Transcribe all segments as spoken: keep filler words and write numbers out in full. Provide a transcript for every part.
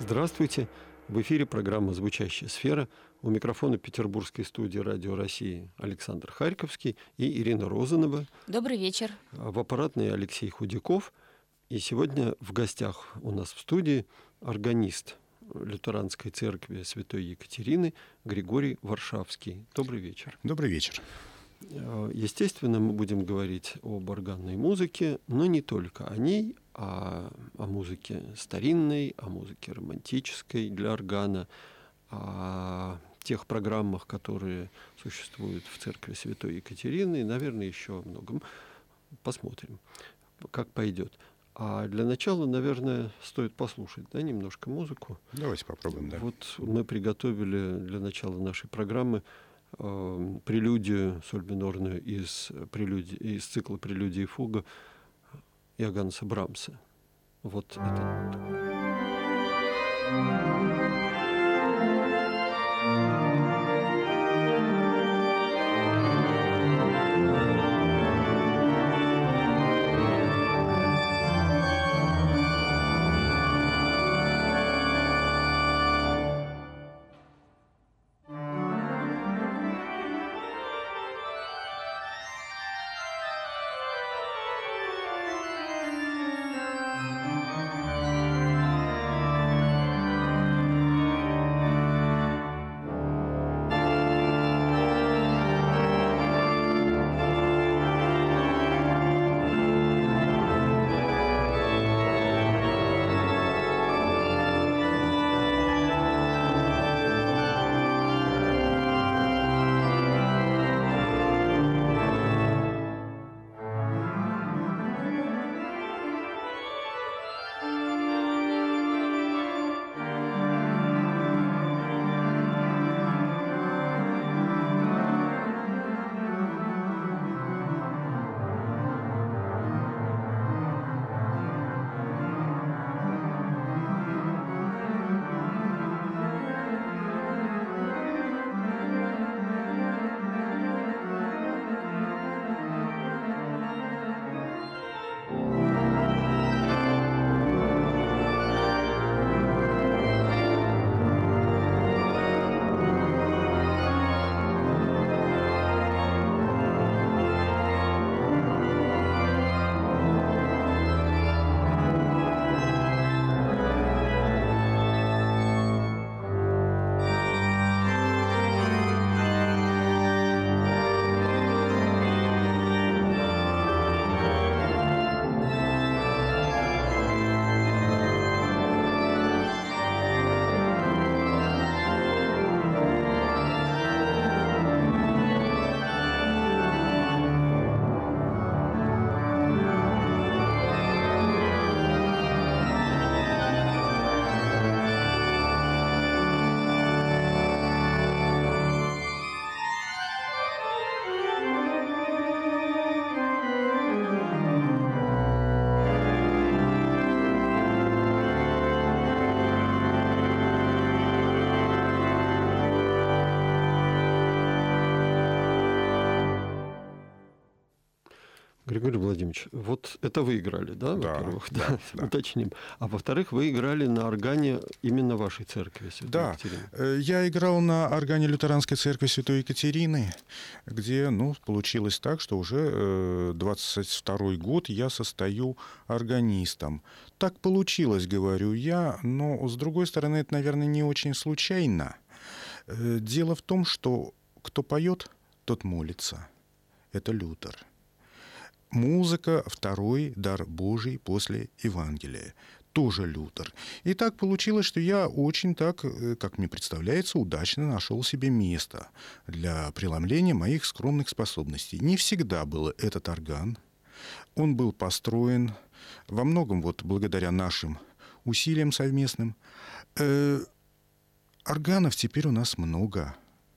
Здравствуйте! В эфире программа «Звучащая сфера». У микрофона петербургской студии «Радио России» Александр Харьковский и Ирина Розанова. Добрый вечер. В аппаратной Алексей Худяков. И сегодня в гостях у нас в студии органист Лютеранской церкви Святой Екатерины Григорий Варшавский. Добрый вечер. Добрый вечер. Естественно, мы будем говорить об органной музыке, но не только о ней, а о музыке старинной, о музыке романтической для органа, о тех программах, которые существуют в церкви Святой Екатерины, и, наверное, еще о многом. Посмотрим, как пойдет. А для начала, наверное, стоит послушать, да, немножко музыку. Давайте попробуем, да. Вот мы приготовили для начала нашей программы э, прелюдию соль минорную из, прелюдии, из цикла «Прелюдия и фуга» Иоганнеса Брамса. Вот это. Григорий Владимирович, вот это вы играли, да, да во-первых? Да, да, да. Уточним. А во-вторых, вы играли на органе именно вашей церкви Святой да. Екатерины. Да, я играл на органе Лютеранской церкви Святой Екатерины, где, ну, получилось так, что уже двадцать второй год я состою органистом. Так получилось, говорю я, но, с другой стороны, это, наверное, не очень случайно. Дело в том, что кто поет, тот молится. Это Лютер. Музыка — второй дар Божий после Евангелия. Тоже Лютер. И так получилось, что я очень так, как мне представляется, удачно нашел себе место для преломления моих скромных способностей. Не всегда был этот орган. Он был построен во многом вот благодаря нашим усилиям совместным. Э, органов теперь у нас много.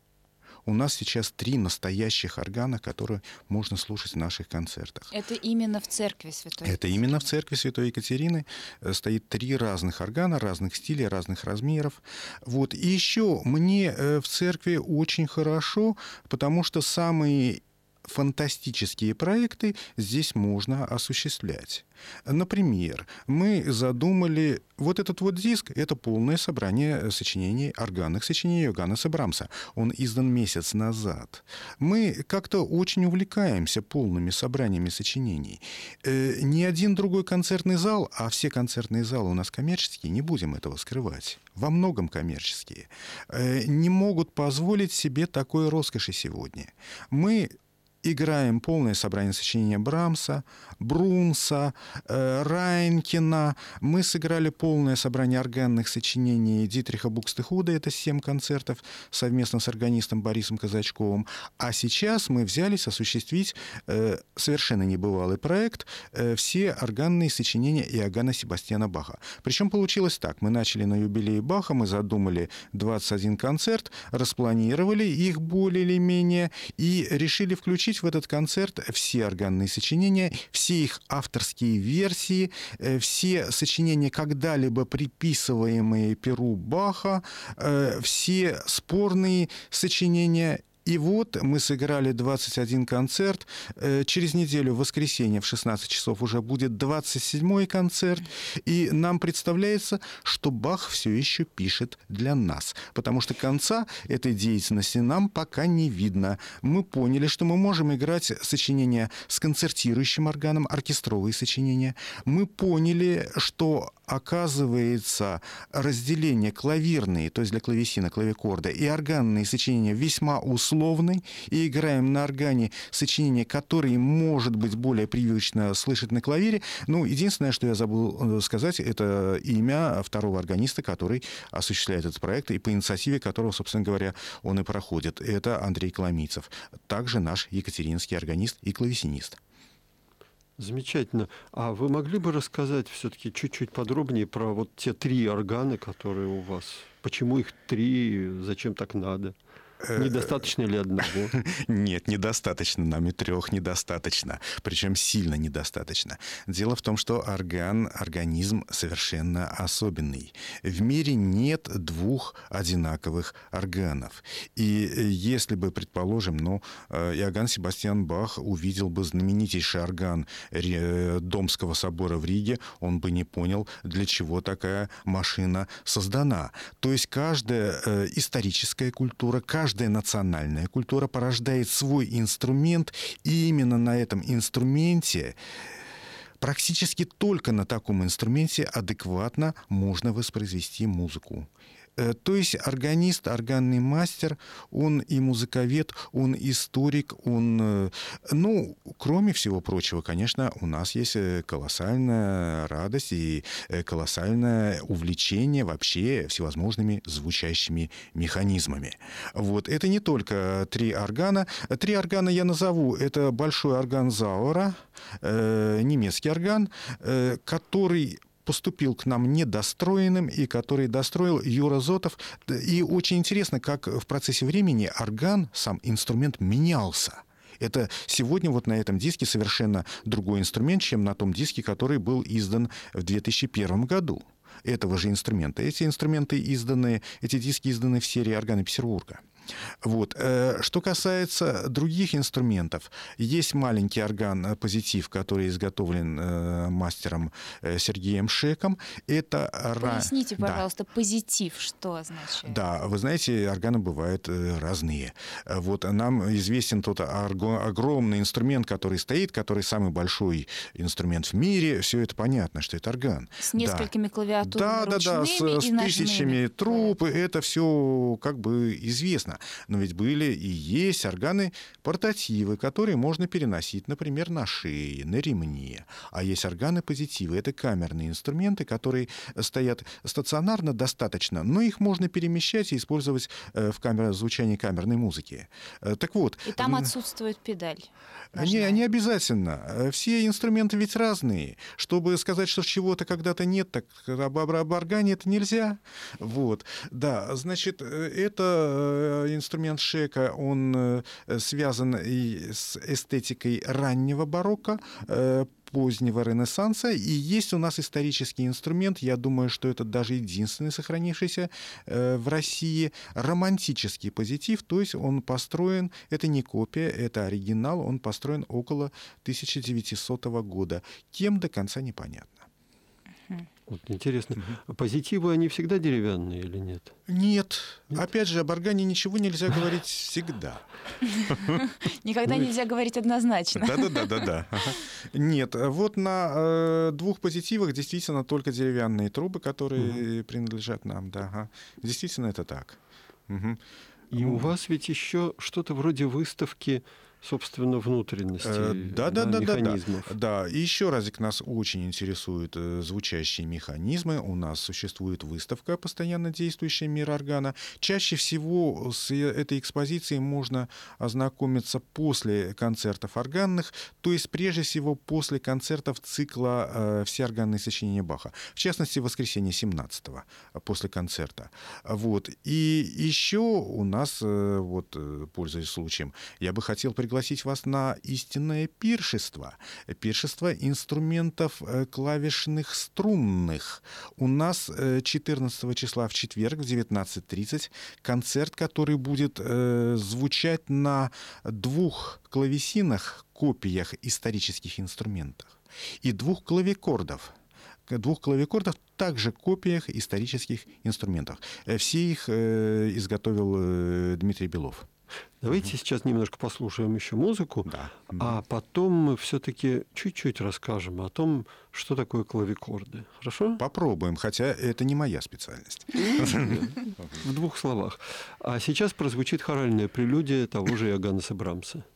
У нас сейчас три настоящих органа, которые можно слушать в наших концертах. Это именно в церкви Святой Екатерины? Это именно в церкви Святой Екатерины стоит три разных органа, разных стилей, разных размеров. Вот. И еще мне в церкви очень хорошо, потому что самые фантастические проекты здесь можно осуществлять. Например, мы задумали... Вот этот вот диск — это полное собрание сочинений, органных сочинений Йоганнеса Брамса. Он издан месяц назад. Мы как-то очень увлекаемся полными собраниями сочинений. Э, ни один другой концертный зал, а все концертные залы у нас коммерческие, не будем этого скрывать, во многом коммерческие, э, не могут позволить себе такой роскоши сегодня. Мы играем полное собрание сочинения Брамса, Брунса, э, Райнкина. Мы сыграли полное собрание органных сочинений Дитриха Букстехуда. Это семь концертов совместно с органистом Борисом Казачковым. А сейчас мы взялись осуществить э, совершенно небывалый проект э, все органные сочинения Иоганна Себастьяна Баха. Причем получилось так. Мы начали на юбилее Баха, мы задумали двадцать один концерт, распланировали их более или менее и решили включить в этот концерт все органные сочинения, все их авторские версии, все сочинения, когда-либо приписываемые перу Баха, все спорные сочинения. И вот мы сыграли двадцать один концерт. Через неделю, в воскресенье, в шестнадцать часов уже будет двадцать седьмой концерт. И нам представляется, что Бах все еще пишет для нас. Потому что конца этой деятельности нам пока не видно. Мы поняли, что мы можем играть сочинения с концертирующим органом, оркестровые сочинения. Мы поняли, что, оказывается, разделение клавирные, то есть для клавесина, клавикорда, и органные сочинения весьма условны. И играем на органе сочинения, которые, может быть, более привычно слышать на клавире. Ну, единственное, что я забыл сказать, это имя второго органиста, который осуществляет этот проект, и по инициативе которого, собственно говоря, он и проходит. Это Андрей Коломийцев, также наш екатеринский органист и клавесинист. Замечательно. А вы могли бы рассказать все-таки чуть-чуть подробнее про вот те три органа, которые у вас? Почему их три? Зачем так надо? Недостаточно ли одного? Нет, недостаточно. Нам и трех недостаточно. Причем сильно недостаточно. Дело в том, что орган, организм совершенно особенный. В мире нет двух одинаковых органов. И если бы, предположим, ну, Иоганн Себастьян Бах увидел бы знаменитейший орган Домского собора в Риге, он бы не понял, для чего такая машина создана. То есть каждая историческая культура, каждая Каждая национальная культура порождает свой инструмент, и именно на этом инструменте, практически только на таком инструменте адекватно можно воспроизвести музыку. То есть органист, органный мастер, он и музыковед, он историк, он... Ну, кроме всего прочего, конечно, у нас есть колоссальная радость и колоссальное увлечение вообще всевозможными звучащими механизмами. Вот. Это не только три органа. Три органа я назову. Это большой орган Зауэра, э, немецкий орган, э, который... поступил к нам недостроенным, и который достроил Юра Зотов. И очень интересно, как в процессе времени орган, сам инструмент, менялся. Это сегодня вот на этом диске совершенно другой инструмент, чем на том диске, который был издан в две тысячи первом году. Этого же инструмента. Эти инструменты изданы, эти диски изданы в серии «Органы Петербурга». Вот. Что касается других инструментов, есть маленький орган «Позитив», который изготовлен мастером Сергеем Шеком. Это... Поясните, пожалуйста, да. «Позитив» что означает? Да, вы знаете, органы бывают разные. Вот нам известен тот огромный инструмент, который стоит, который самый большой инструмент в мире. Все это понятно, что это орган. С несколькими да. клавиатурами да, да, да, ручными с, и с тысячами труб. Да. Это все как бы известно. Но ведь были и есть органы-портативы, которые можно переносить, например, на шее, на ремне. А есть органы-позитивы. Это камерные инструменты, которые стоят стационарно достаточно, но их можно перемещать и использовать в камере, звучании камерной музыки. Так вот. И там отсутствует педаль. Не, не обязательно. Все инструменты ведь разные. Чтобы сказать, что чего-то когда-то нет, так об, об органе это нельзя. Вот. Да, значит, это инструмент шека, он связан и с эстетикой раннего барокко, позднего Ренессанса, и есть у нас исторический инструмент, я думаю, что это даже единственный сохранившийся э, в России, романтический позитив, то есть он построен, это не копия, это оригинал, он построен около тысяча девятисотого года. Кем, до конца непонятно. Вот интересно, а позитивы, они всегда деревянные или нет? Нет. Нет? Опять же, об органе ничего нельзя говорить всегда. Никогда нельзя говорить однозначно. Да-да-да-да-да. Нет, вот на э, двух позитивах действительно только деревянные трубы, которые угу. принадлежат нам. Да, ага. Действительно, это так. Угу. И у вас ведь еще что-то вроде выставки, собственно, внутренностей, да, да, да, механизмов. Да, да. Да, и еще разик, нас очень интересуют звучащие механизмы. У нас существует выставка, постоянно действующая «Мир органа». Чаще всего с этой экспозицией можно ознакомиться после концертов органных, то есть прежде всего после концертов цикла «Все органные сочинения Баха». В частности, в воскресенье семнадцатого после концерта. Вот. И еще у нас, вот, пользуясь случаем, я бы хотел пригласить пригласить вас на истинное пиршество. Пиршество инструментов клавишных струнных. У нас четырнадцатого числа в четверг в девятнадцать тридцать концерт, который будет э, звучать на двух клавесинах, копиях исторических инструментов, и двух клавикордов. Двух клавикордов, также копиях исторических инструментов. Все их э, изготовил э, Дмитрий Белов. Давайте угу. сейчас немножко послушаем еще музыку, да. а потом мы все-таки чуть-чуть расскажем о том, что такое клавикорды. Хорошо? Попробуем, хотя это не моя специальность. В двух словах. А сейчас прозвучит хоральная прелюдия того же Йоганнеса Брамса.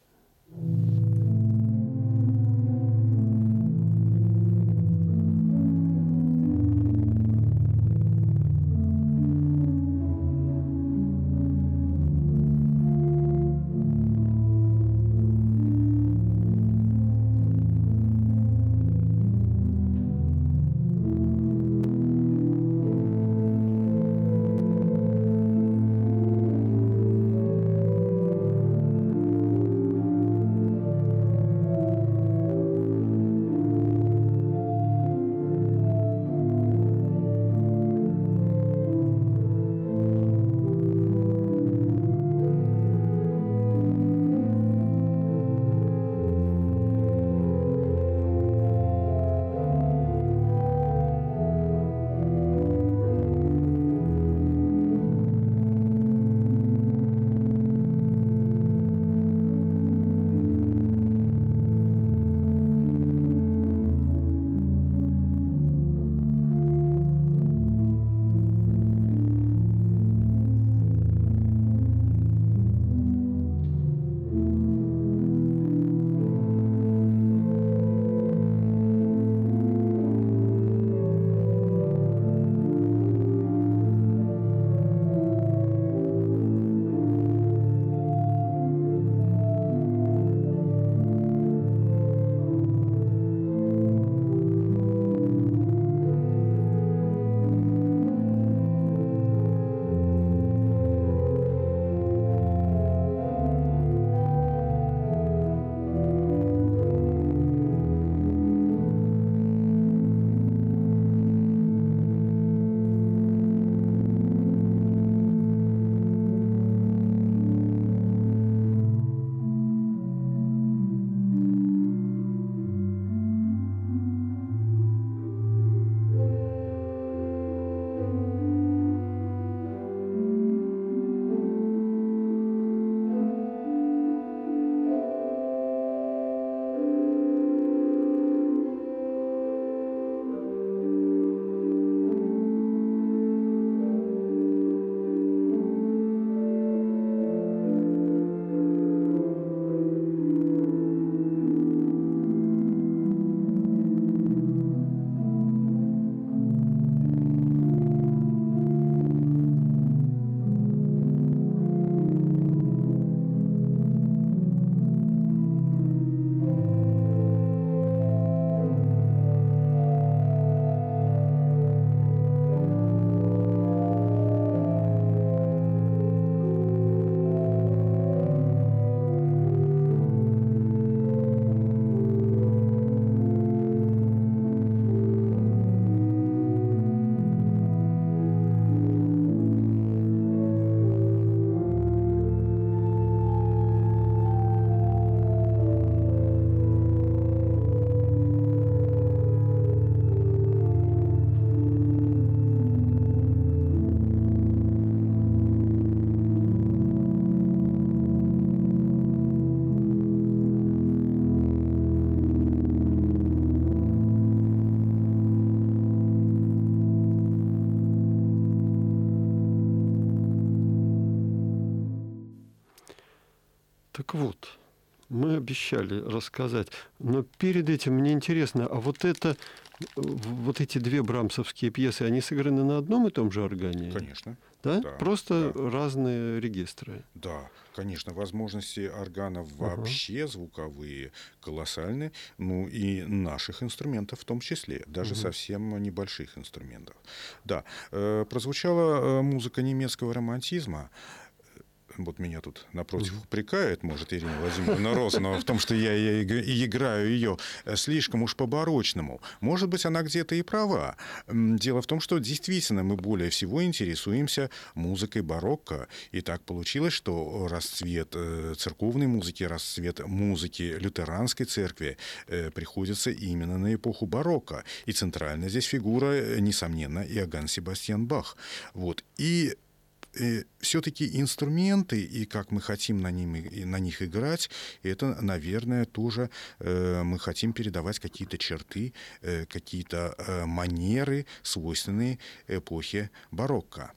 Так вот, мы обещали рассказать, но перед этим мне интересно, а вот это, вот эти две брамсовские пьесы, они сыграны на одном и том же органе? Конечно. Да? Да, Просто да. разные регистры. Да, конечно, возможности органов вообще uh-huh. звуковые колоссальны, ну и наших инструментов в том числе, даже uh-huh. совсем небольших инструментов. Да, э, прозвучала музыка немецкого романтизма. Вот меня тут напротив uh-huh. упрекает, может, Ирина Владимировна Розанова в том, что я, я играю ее слишком уж по-барочному. Может быть, она где-то и права. Дело в том, что действительно мы более всего интересуемся музыкой барокко. И так получилось, что расцвет церковной музыки, расцвет музыки лютеранской церкви приходится именно на эпоху барокко. И центральная здесь фигура, несомненно, Иоганн Себастьян Бах. Вот. И все-таки инструменты, и как мы хотим на, ним, на них играть, это, наверное, тоже э, мы хотим передавать какие-то черты, э, какие-то э, манеры, свойственные эпохе барокко.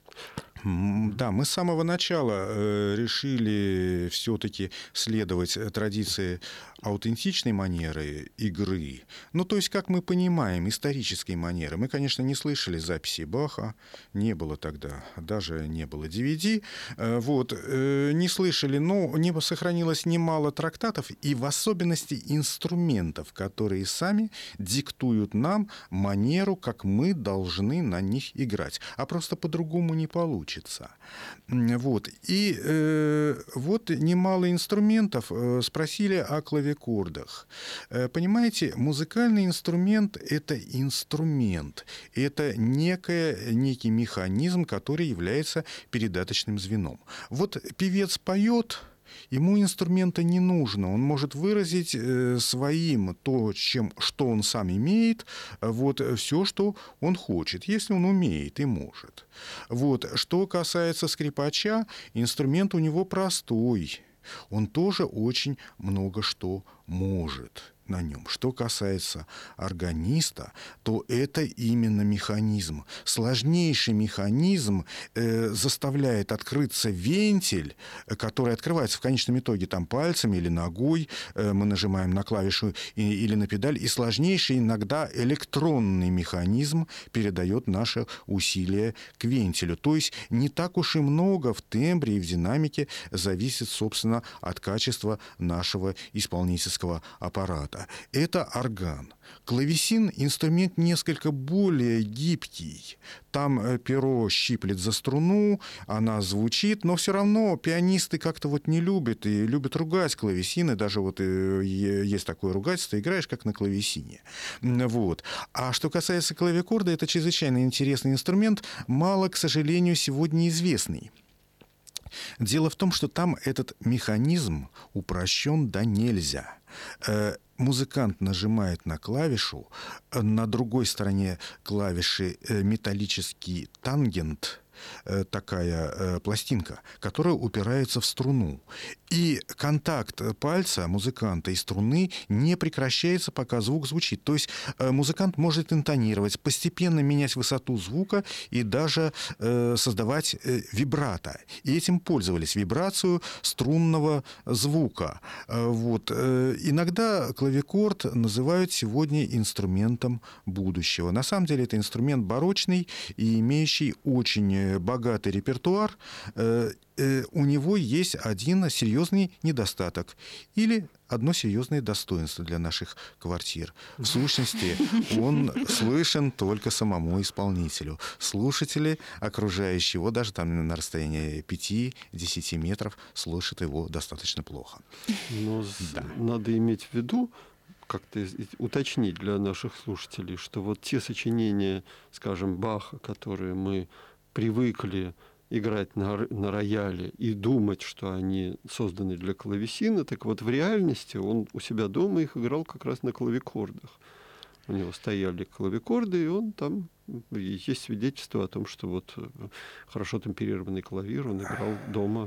Да, мы с самого начала э, решили все-таки следовать традиции аутентичной манеры игры. Ну, то есть, как мы понимаем, исторической манеры. Мы, конечно, не слышали записи Баха, не было тогда, даже не было ди ви ди. Э, вот, э, не слышали, но не сохранилось немало трактатов, и в особенности инструментов, которые сами диктуют нам манеру, как мы должны на них играть. А просто по-другому не получится. Вот. И э, вот немало инструментов э, спросили о клавикордах. Э, понимаете, музыкальный инструмент — это инструмент. Это некое, некий механизм, который является передаточным звеном. Вот певец поет, ему инструмента не нужно. Он может выразить э, своим то, чем, что он сам имеет, вот, все, что он хочет, если он умеет и может. Вот. Что касается скрипача, инструмент у него простой. Он тоже очень много что может на нем. Что касается органиста, то это именно механизм. Сложнейший механизм э, заставляет открыться вентиль, который открывается в конечном итоге там пальцами или ногой. Э, мы нажимаем на клавишу и, или на педаль. И сложнейший иногда электронный механизм передает наше усилие к вентилю. То есть не так уж и много в тембре и в динамике зависит, собственно, от качества нашего исполнительского аппарата. Это орган. Клавесин — инструмент несколько более гибкий. Там перо щиплет за струну, она звучит, но все равно пианисты как-то вот не любят и любят ругать клавесины. Даже вот есть такое ругательство: играешь как на клавесине. Вот. А что касается клавикорда, это чрезвычайно интересный инструмент, мало, к сожалению, сегодня известный. Дело в том, что там этот механизм упрощен до нельзя. Музыкант нажимает на клавишу, на другой стороне клавиши металлический тангент, такая пластинка, которая упирается в струну. И контакт пальца музыканта и струны не прекращается, пока звук звучит. То есть музыкант может интонировать, постепенно менять высоту звука и даже э, создавать э, вибрато. И этим пользовались, вибрацию струнного звука. Э, вот. Э, иногда клавикорд называют сегодня инструментом будущего. На самом деле это инструмент барочный и имеющий очень богатый репертуар. Э, э, у него есть один серьезный недостаток или одно серьезное достоинство для наших квартир. В сущности, он слышен только самому исполнителю. Слушатели, окружающие его, даже там на расстоянии пяти-десяти метров, слышат его достаточно плохо. Но да. Надо иметь в виду, как-то уточнить для наших слушателей, что вот те сочинения, скажем, Баха, которые мы привыкли играть на, на рояле и думать, что они созданы для клавесина, так вот в реальности он у себя дома их играл как раз на клавикордах. У него стояли клавикорды, и он там... Есть свидетельство о том, что вот хорошо темперированный клавир он играл дома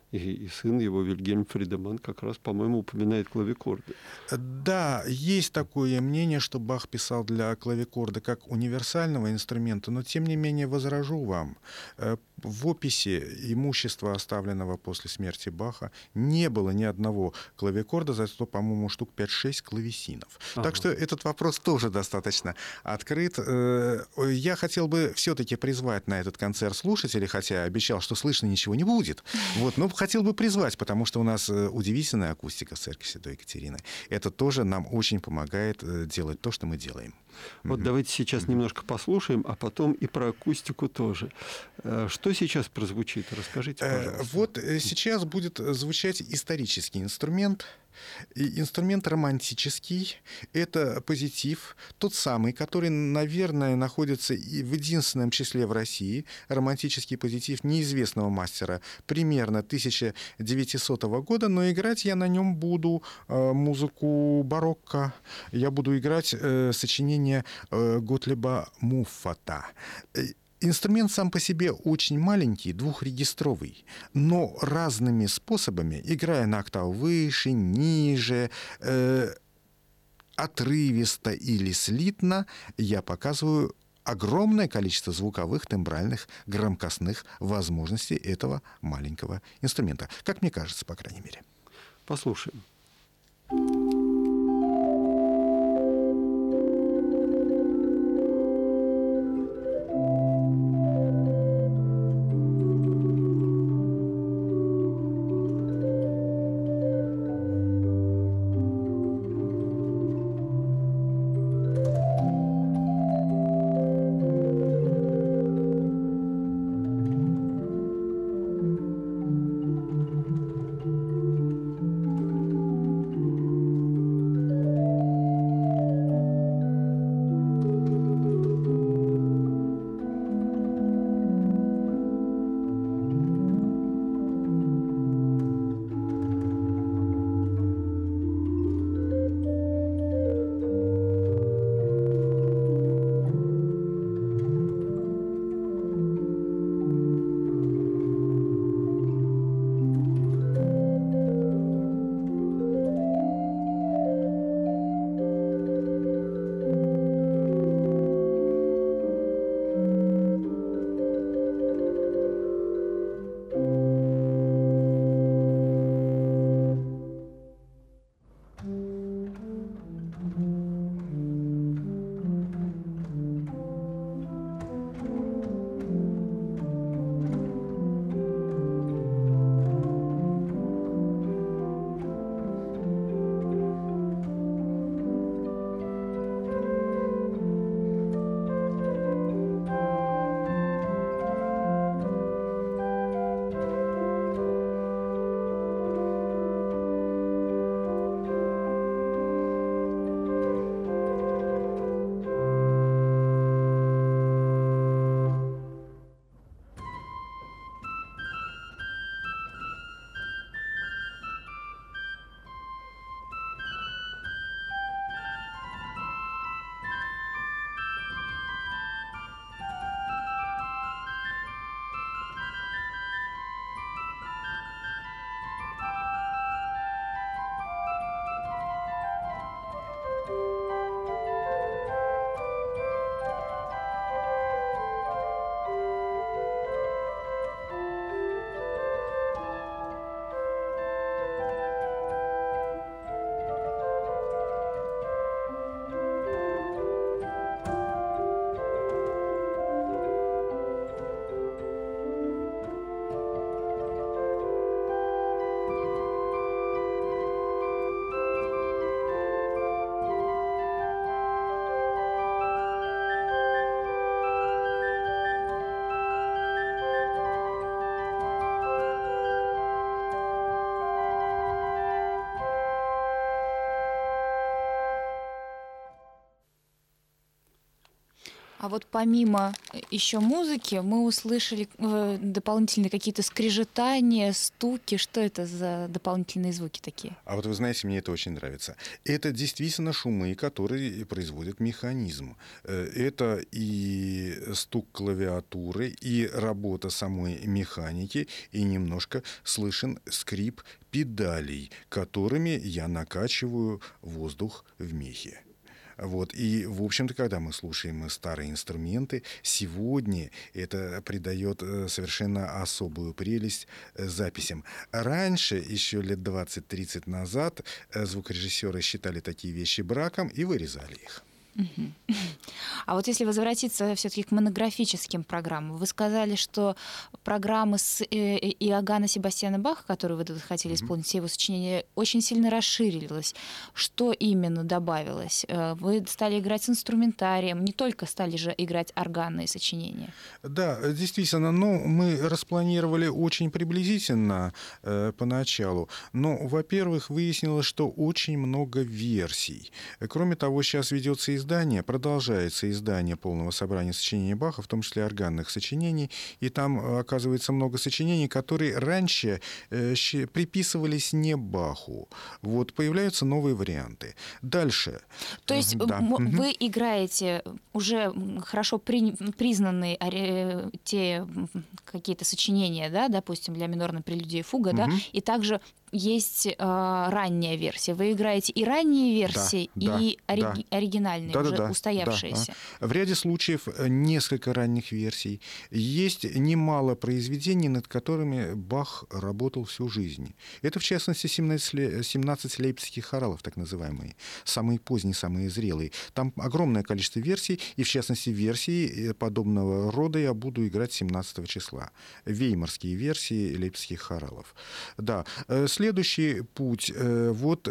И, и сын его, Вильгельм Фридеман, как раз, по-моему, упоминает клавикорды. Да, есть такое мнение, что Бах писал для клавикорда как универсального инструмента, но тем не менее возражу вам. В описи имущества, оставленного после смерти Баха, не было ни одного клавикорда, зато, по-моему, штук пять-шесть клавесинов. Ага. Так что этот вопрос тоже достаточно открыт. Я хотел бы все-таки призвать на этот концерт слушателей, хотя обещал, что слышно ничего не будет. Вот, но хотел бы призвать, потому что у нас удивительная акустика в церкви Святой Екатерины. Это тоже нам очень помогает делать то, что мы делаем. Вот mm-hmm. давайте сейчас mm-hmm. немножко послушаем, а потом и про акустику тоже. Что сейчас прозвучит? Расскажите, пожалуйста. Вот сейчас будет звучать исторический инструмент. И инструмент романтический. Это позитив, тот самый, который, наверное, находится и в единственном числе в России. Романтический позитив неизвестного мастера примерно тысяча девятисотого года, но играть я на нем буду э, музыку барокко. Я буду играть э, сочинение э, Готлиба Муффата. Инструмент сам по себе очень маленький, двухрегистровый, но разными способами, играя на октаву выше, ниже, э, отрывисто или слитно, я показываю огромное количество звуковых, тембральных, громкостных возможностей этого маленького инструмента. Как мне кажется, по крайней мере. Послушаем. А вот помимо еще музыки мы услышали э, дополнительные какие-то скрежетания, стуки. Что это за дополнительные звуки такие? А вот вы знаете, мне это очень нравится. Это действительно шумы, которые производит механизм. Это и стук клавиатуры, и работа самой механики, и немножко слышен скрип педалей, которыми я накачиваю воздух в мехе. Вот. И, в общем-то, когда мы слушаем старые инструменты, сегодня это придает совершенно особую прелесть записям. Раньше, еще лет двадцать-тридцать назад, звукорежиссеры считали такие вещи браком и вырезали их. А вот если возвратиться все-таки к монографическим программам, вы сказали, что программы с Иоганна Себастьяна Баха, которые вы хотели mm-hmm. исполнить, все его сочинения, очень сильно расширилось. Что именно добавилось? Вы стали играть с инструментарием, не только стали же играть органные сочинения. Да, действительно, ну, мы распланировали очень приблизительно э, поначалу. Но, во-первых, выяснилось, что очень много версий. Кроме того, сейчас ведется издание, Издание, продолжается издание полного собрания сочинений Баха, в том числе органных сочинений, и там оказывается много сочинений, которые раньше э, приписывались не Баху. Вот появляются новые варианты. Дальше. То есть да. вы угу. играете уже хорошо при, признанные ари, те какие-то сочинения, да, допустим, для минорной прелюдии и фуга, угу. да, и также есть э, ранняя версия. Вы играете и ранние версии, да, и да, ори- да. оригинальные, да, уже да, устоявшиеся. Да, да. В ряде случаев несколько ранних версий. Есть немало произведений, над которыми Бах работал всю жизнь. Это, в частности, семнадцать лейпцигских хоралов, так называемые. Самые поздние, самые зрелые. Там огромное количество версий, и, в частности, версии подобного рода я буду играть семнадцатого числа. Веймарские версии лейпцигских хоралов. Да. Следующий путь, вот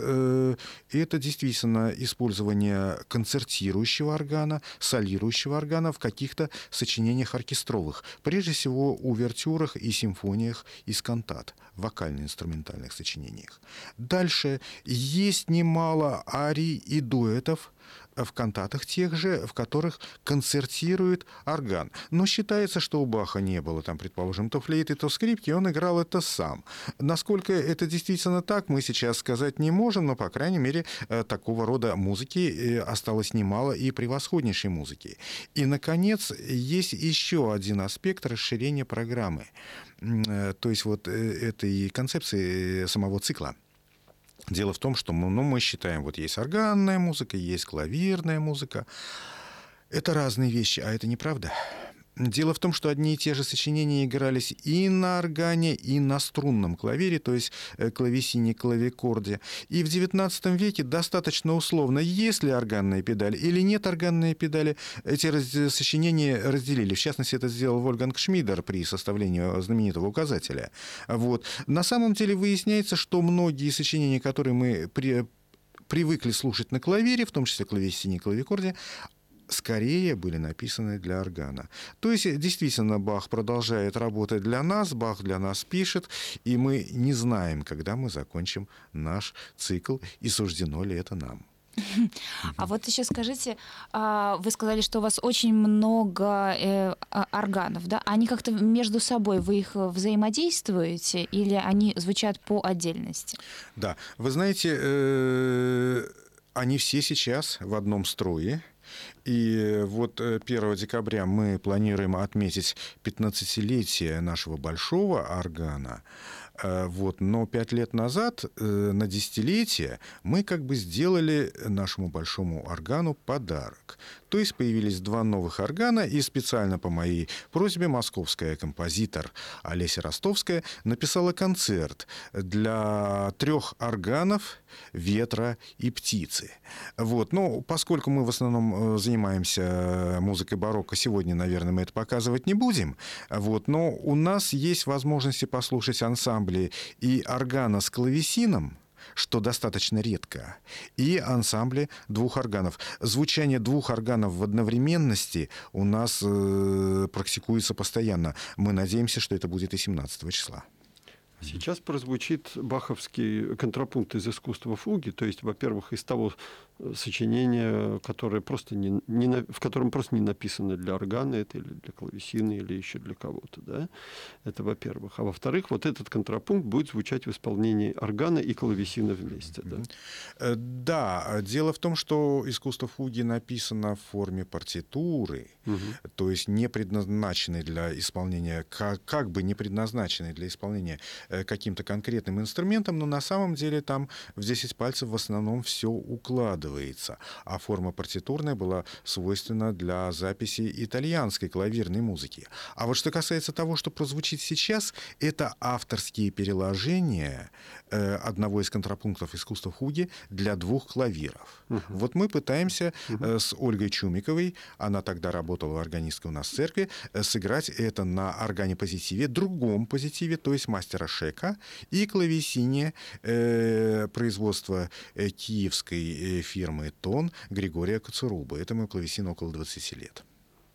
это действительно использование концертирующего органа, солирующего органа в каких-то сочинениях оркестровых, прежде всего увертюрах и симфониях из кантат, вокально-инструментальных сочинениях. Дальше есть немало арий и дуэтов в кантатах тех же, в которых концертирует орган. Но считается, что у Баха не было там, предположим, то флейты, то скрипки, он играл это сам. Насколько это действительно так, мы сейчас сказать не можем, но, по крайней мере, такого рода музыки осталось немало и превосходнейшей музыки. И, наконец, есть еще один аспект расширения программы, то есть вот этой концепции самого цикла. Дело в том, что мы, ну, мы считаем, вот есть органная музыка, есть клавирная музыка. Это разные вещи, а это неправда. Дело в том, что одни и те же сочинения игрались и на органе, и на струнном клавире, то есть клавесине, клавикорде. И в девятнадцатом веке достаточно условно, есть ли органная педаль или нет органной педали, эти раз... сочинения разделили. В частности, это сделал Вольфганг Шмидер при составлении знаменитого указателя. Вот. На самом деле выясняется, что многие сочинения, которые мы при... привыкли слушать на клавире, в том числе клавесине и клавикорде, скорее были написаны для органа. То есть, действительно, Бах продолжает работать для нас, Бах для нас пишет, и мы не знаем, когда мы закончим наш цикл, и суждено ли это нам. А вот еще скажите, вы сказали, что у вас очень много органов, да? Они как-то между собой, вы их взаимодействуете, или они звучат по отдельности? Да, вы знаете, они все сейчас в одном строе. И вот первого декабря мы планируем отметить пятнадцатилетие нашего большого органа. Вот. Но пять лет назад, на десятилетие, мы как бы сделали нашему большому органу подарок. То есть появились два новых органа, и специально по моей просьбе московская композитор Олеся Ростовская написала концерт для трех органов, ветра и птицы. Вот. Но поскольку мы в основном занимаемся музыкой барокко, сегодня, наверное, мы это показывать не будем. Вот. Но у нас есть возможности послушать ансамбли и органа с клавесином, что достаточно редко, и ансамбли двух органов. Звучание двух органов в одновременности у нас э, практикуется постоянно. Мы надеемся, что это будет и семнадцатого числа. Сейчас прозвучит баховский контрапункт из искусства фуги, то есть, во-первых, из того сочинение, которое просто не, не, в котором просто не написано для органа это или для клавесина, или еще для кого-то. Да? Это во-первых. А во-вторых, вот этот контрапункт будет звучать в исполнении органа и клавесина вместе. Да? Да, дело в том, что искусство фуги написано в форме партитуры, угу. то есть не предназначенной для исполнения, как, как бы не предназначенной для исполнения каким-то конкретным инструментом, но на самом деле там в десять пальцев в основном все укладывается. А форма партитурная была свойственна для записи итальянской клавирной музыки. А вот что касается того, что прозвучит сейчас, это авторские переложения э, одного из контрапунктов искусства фуги для двух клавиров. Uh-huh. Вот мы пытаемся uh-huh. э, с Ольгой Чумиковой, она тогда работала органисткой у нас в церкви, э, сыграть это на органе-позитиве, другом позитиве, то есть мастера Шека, и клавесине э, производства э, киевской э, фирмы «Тон» Григория Коцурубы. Этому клавесину около двадцати лет.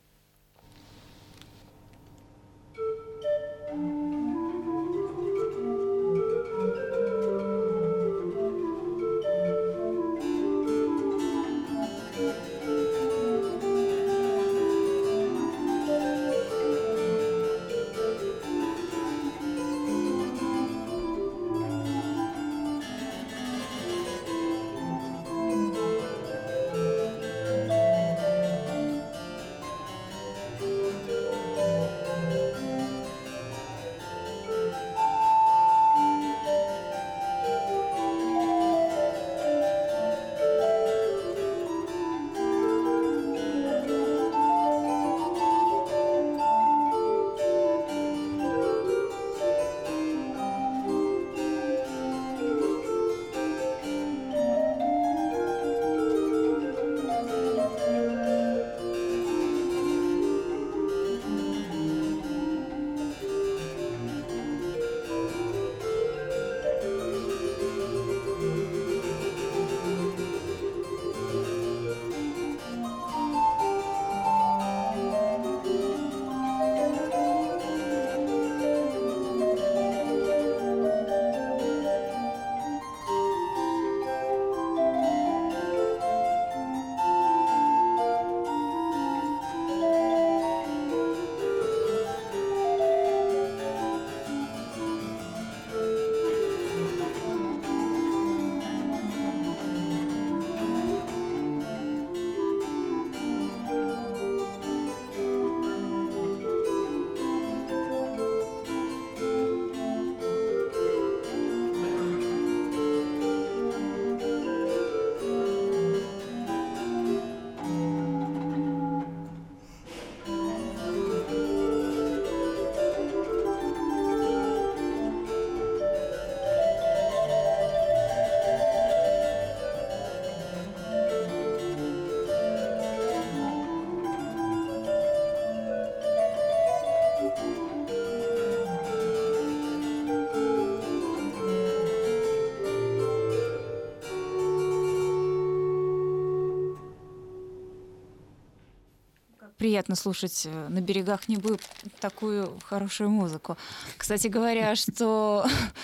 Приятно слушать на берегах Невы такую хорошую музыку. Кстати говоря, что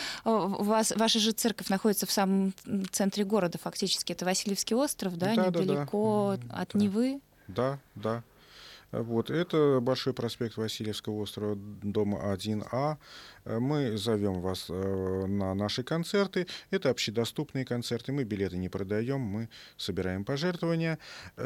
у вас, ваша же церковь находится в самом центре города, фактически. Это Васильевский остров, да, да недалеко да, от да. Невы? Да, да. Вот, это Большой проспект Васильевского острова, дом один А. Мы зовем вас на наши концерты. Это общедоступные концерты. Мы билеты не продаем, мы собираем пожертвования.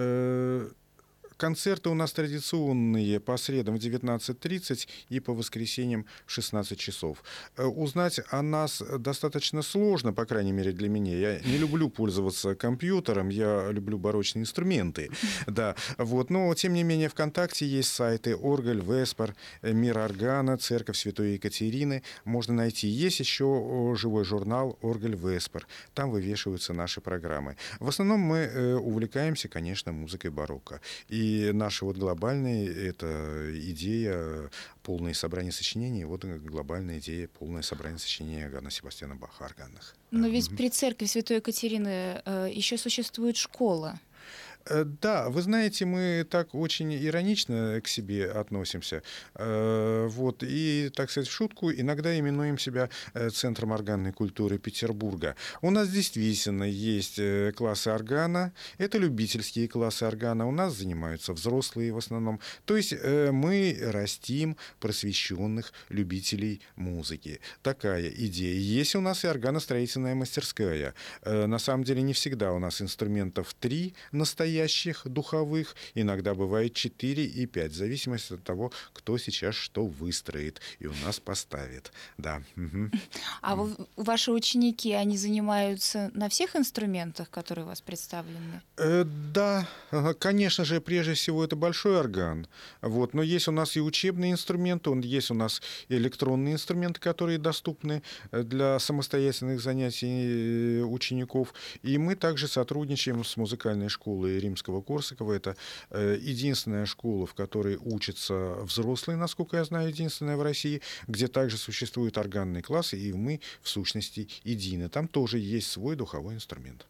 Концерты у нас традиционные по средам в девятнадцать тридцать и по воскресеньям в шестнадцать часов. Узнать о нас достаточно сложно, по крайней мере для меня. Я не люблю пользоваться компьютером, я люблю барочные инструменты. Да, вот. Но, тем не менее, ВКонтакте есть сайты Оргель, Веспер, Мир органа, Церковь Святой Екатерины. Можно найти. Есть еще живой журнал Оргель Веспер. Там вывешиваются наши программы. В основном мы увлекаемся, конечно, музыкой барокко. И И наша вот глобальная это идея полное собрание сочинений, вот глобальная идея полное собрание сочинений Иоганна Себастьяна Баха о органах. Но ведь при церкви Святой Екатерины еще существует школа. Да, вы знаете, мы так очень иронично к себе относимся. Вот, и, так сказать, в шутку иногда именуем себя Центром органной культуры Петербурга. У нас действительно есть классы органа, это любительские классы органа, у нас занимаются взрослые в основном. То есть мы растим просвещенных любителей музыки. Такая идея. Есть у нас и органостроительная мастерская. На самом деле не всегда у нас инструментов три настоящих духовых, иногда бывает четыре и пять, в зависимости от того, кто сейчас что выстроит и у нас поставит. Да. Угу. А вы, ваши ученики, они занимаются на всех инструментах, которые у вас представлены? Э, да, конечно же, прежде всего это большой орган. Вот. Но есть у нас и учебные инструменты, есть у нас и электронные инструменты, которые доступны для самостоятельных занятий учеников. И мы также сотрудничаем с музыкальной школой Римского-Корсакова. Это единственная школа, в которой учатся взрослые, насколько я знаю, единственная в России, где также существуют органные классы, и мы, в сущности, едины. Там тоже есть свой духовой инструмент.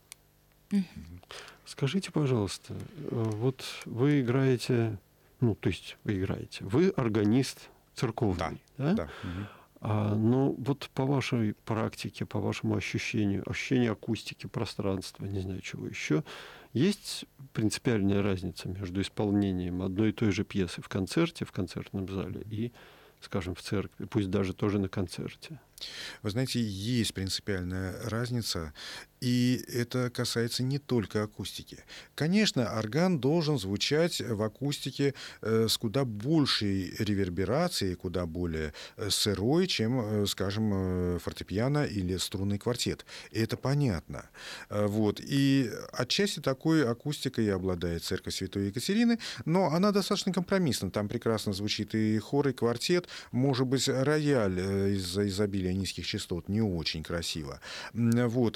Скажите, пожалуйста, вот вы играете, ну, то есть вы играете, вы органист церковный, да? Да. Да. Угу. А, ну, вот по вашей практике, по вашему ощущению, ощущению акустики, пространства, не знаю, чего еще, есть принципиальная разница между исполнением одной и той же пьесы в концерте, в концертном зале и, скажем, в церкви, пусть даже тоже на концерте? Вы знаете, есть принципиальная разница, и это касается не только акустики. Конечно, орган должен звучать в акустике с куда большей реверберацией, куда более сырой, чем, скажем, фортепиано или струнный квартет. И это понятно. Вот. И отчасти такой акустикой и обладает церковь Святой Екатерины, но она достаточно компромиссна. Там прекрасно звучит и хор, и квартет. Может быть, рояль из-за изобилия низких частот не очень красиво. Вот.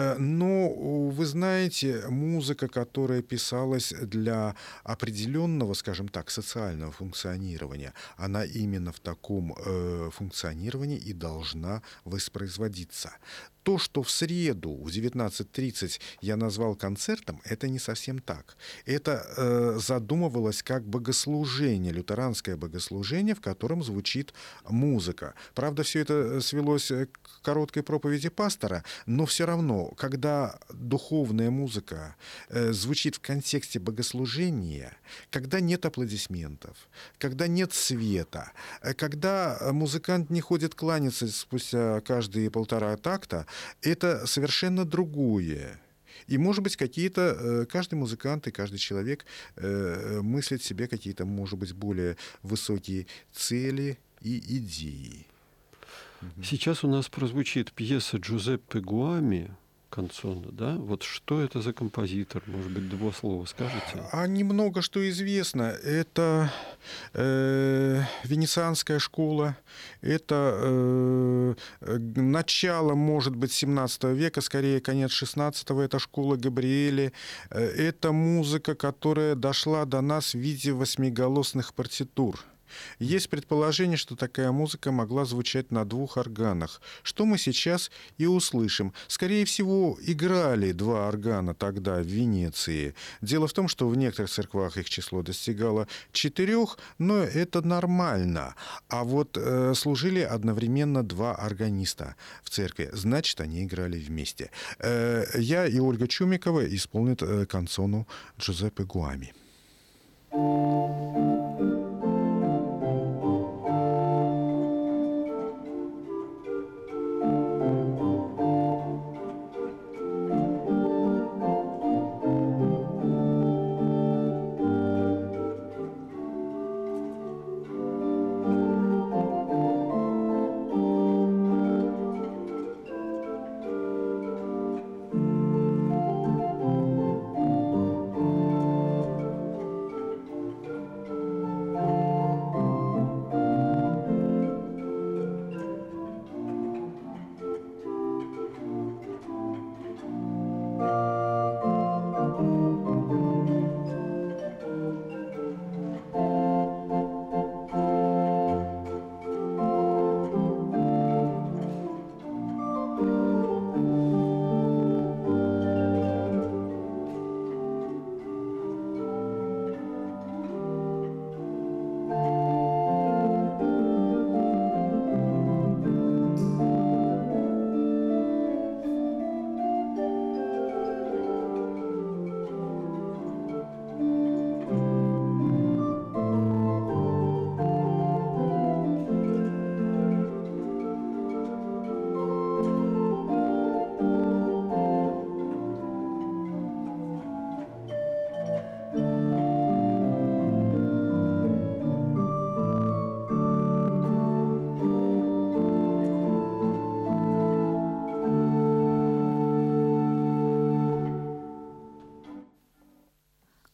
Но, вы знаете, музыка, которая писалась для определенного, скажем так, социального функционирования, она именно в таком э, функционировании и должна воспроизводиться. То, что в среду в девятнадцать тридцать я назвал концертом, это не совсем так. Это э, задумывалось как богослужение, лютеранское богослужение, в котором звучит музыка. Правда, все это свелось к короткой проповеди пастора, но все равно, когда духовная музыка э, звучит в контексте богослужения, когда нет аплодисментов, когда нет света, когда музыкант не ходит кланяться спустя каждые полтора такта, это совершенно другое. И, может быть, какие-то, каждый музыкант и каждый человек мыслит себе какие-то, может быть, более высокие цели и идеи. Сейчас у нас прозвучит пьеса Джузеппе Гуами «Канцоне», да? Вот что это за композитор? Может быть, два слова скажете? А немного что известно. Это э, венецианская школа, это э, начало, может быть, семнадцатого века, скорее конец шестнадцатого, это школа Габриэли. Это музыка, которая дошла до нас в виде восьмиголосных партитур. Есть предположение, что такая музыка могла звучать на двух органах, что мы сейчас и услышим. Скорее всего, играли два органа тогда в Венеции. Дело в том, что в некоторых церквах их число достигало четырех, но это нормально. А вот э, служили одновременно два органиста в церкви, значит, они играли вместе. Э, я и Ольга Чумикова исполнят э, канцону Джузеппе Гуами.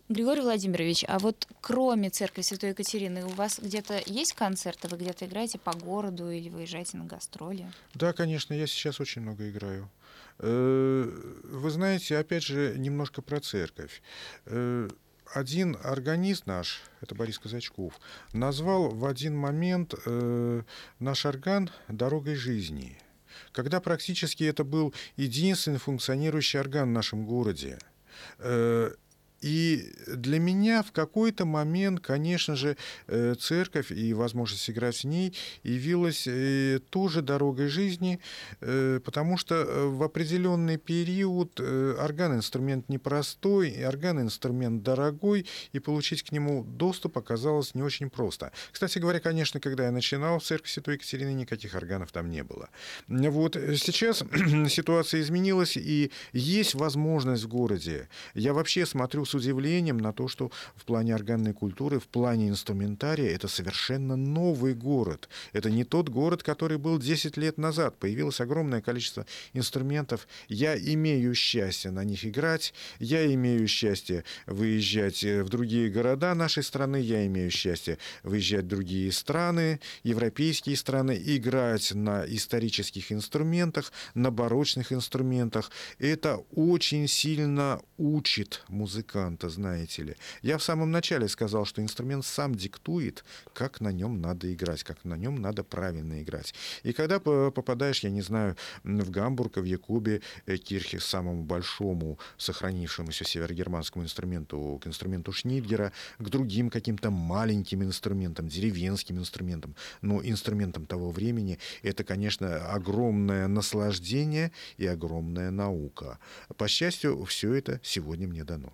Григорий Владимирович, а вот кроме церкви Святой Екатерины, у вас где-то есть концерты? Вы где-то играете по городу или выезжаете на гастроли? Да, конечно, я сейчас очень много играю. Э, Вы знаете, опять же, немножко про церковь. Э, Один органист наш, это Борис Казачков, назвал в один момент э, наш орган «дорогой жизни», когда практически это был единственный функционирующий орган в нашем городе. Э, И для меня в какой-то момент, конечно же, э, церковь и возможность играть в ней явилась э, тоже дорогой жизни, э, потому что э, в определенный период э, орган-инструмент непростой, и орган-инструмент дорогой, и получить к нему доступ оказалось не очень просто. Кстати говоря, конечно, когда я начинал в церкви Святой Екатерины, никаких органов там не было. Вот сейчас ситуация изменилась, и есть возможность в городе. Я вообще смотрю с удивлением на то, что в плане органной культуры, в плане инструментария это совершенно новый город. Это не тот город, который был десять лет назад. Появилось огромное количество инструментов. Я имею счастье на них играть, я имею счастье выезжать в другие города нашей страны, я имею счастье выезжать в другие страны, европейские страны, играть на исторических инструментах, на барочных инструментах. Это очень сильно учит музыканта, знаете ли. Я в самом начале сказал, что инструмент сам диктует, как на нем надо играть, как на нем надо правильно играть. И когда попадаешь, я не знаю, в Гамбург, в Якубе, Кирхе, самому большому сохранившемуся северогерманскому инструменту, к инструменту Шнитгера, к другим каким-то маленьким инструментам, деревенским инструментам, но инструментам того времени, это, конечно, огромное наслаждение и огромная наука. По счастью, все это сегодня мне дано.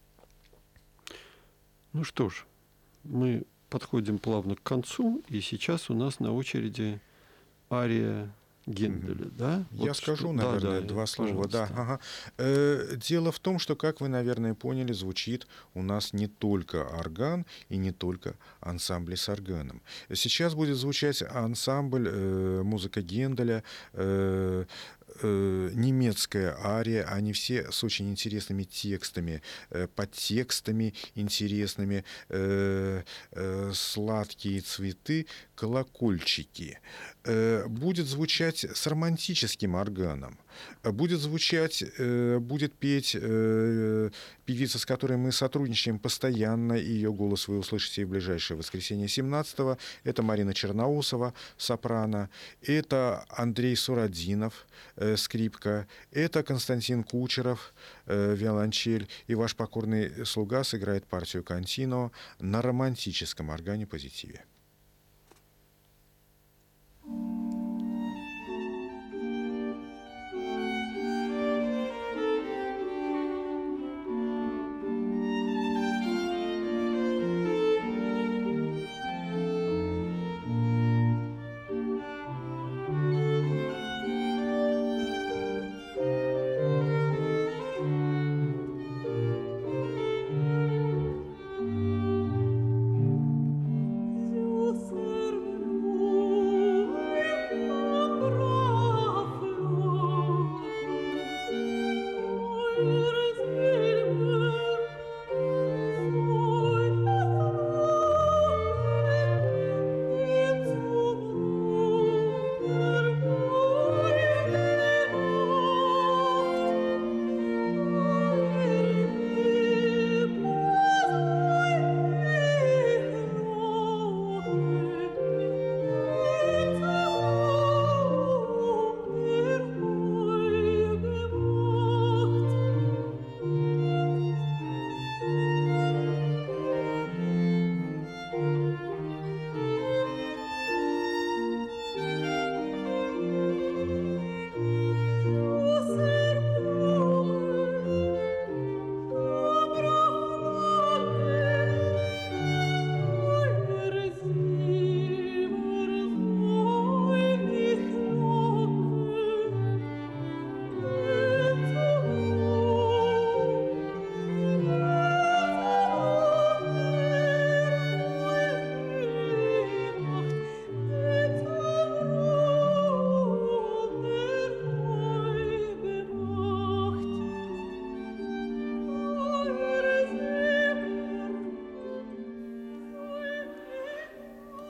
Ну что ж, мы подходим плавно к концу, и сейчас у нас на очереди ария Генделя, mm-hmm. да? Я вот скажу, что... наверное, да, да, два слова. пожалуйста. Да, ага. э, дело в том, что, как вы, наверное, поняли, звучит у нас не только орган и не только ансамбли с органом. Сейчас будет звучать ансамбль, э, музыка Генделя, э, немецкая ария, они все с очень интересными текстами, подтекстами интересными, сладкие цветы, колокольчики. Будет звучать с романтическим органом. Будет звучать, будет петь певица, с которой мы сотрудничаем постоянно, и ее голос вы услышите в ближайшее воскресенье семнадцатого. Это Марина Черноусова, сопрано. Это Андрей Сурадинов, скрипка. Это Константин Кучеров, виолончель. И ваш покорный слуга сыграет партию контино на романтическом органе позитиве. Thank you.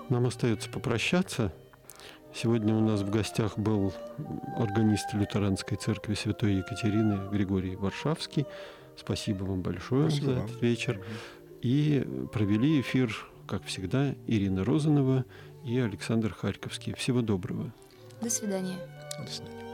Нам остается попрощаться. Сегодня у нас в гостях был органист Лютеранской церкви Святой Екатерины Григорий Варшавский. Спасибо вам большое Спасибо за вам. этот вечер. И провели эфир, как всегда, Ирина Розанова и Александр Харьковский. Всего доброго. До свидания. До свидания.